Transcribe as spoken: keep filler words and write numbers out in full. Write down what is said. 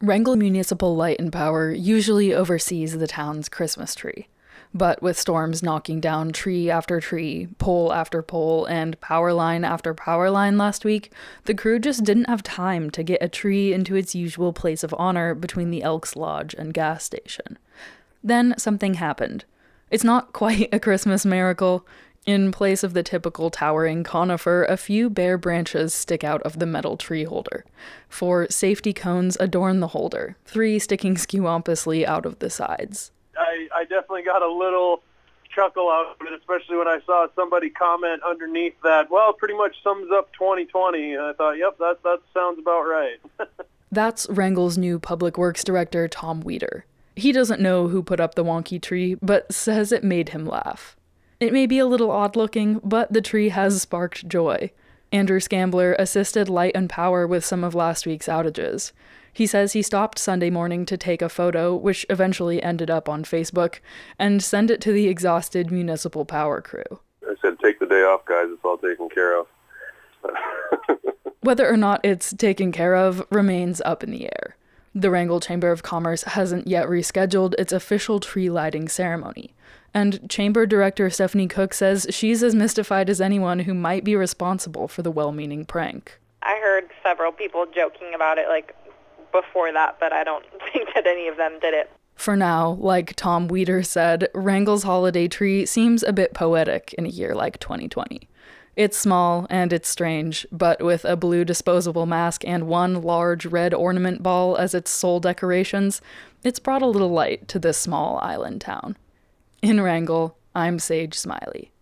Wrangell Municipal Light and Power usually oversees the town's Christmas tree. But with storms knocking down tree after tree, pole after pole, and power line after power line last week, the crew just didn't have time to get a tree into its usual place of honor between the Elks Lodge and gas station. Then something happened. It's not quite a Christmas miracle. In place of the typical towering conifer, a few bare branches stick out of the metal tree holder. Four safety cones adorn the holder, three sticking skew-ompously out of the sides. I, I definitely got a little chuckle out of it, especially when I saw somebody comment underneath that, well, it pretty much sums up twenty twenty. And I thought, yep, that, that sounds about right. That's Wrangell's new public works director, Tom Weeder. He doesn't know who put up the wonky tree, but says it made him laugh. It may be a little odd-looking, but the tree has sparked joy. Andrew Scambler assisted Light and Power with some of last week's outages. He says he stopped Sunday morning to take a photo, which eventually ended up on Facebook, and send it to the exhausted municipal power crew. I said, take the day off, guys. It's all taken care of. Whether or not it's taken care of remains up in the air. The Wrangell Chamber of Commerce hasn't yet rescheduled its official tree lighting ceremony. And Chamber Director Stephanie Cook says she's as mystified as anyone who might be responsible for the well-meaning prank. I heard several people joking about it, like, before that, but I don't think that any of them did it. For now, like Tom Weeder said, Wrangell's holiday tree seems a bit poetic in a year like twenty twenty. It's small and it's strange, but with a blue disposable mask and one large red ornament ball as its sole decorations, it's brought a little light to this small island town. In Wrangell, I'm Sage Smiley.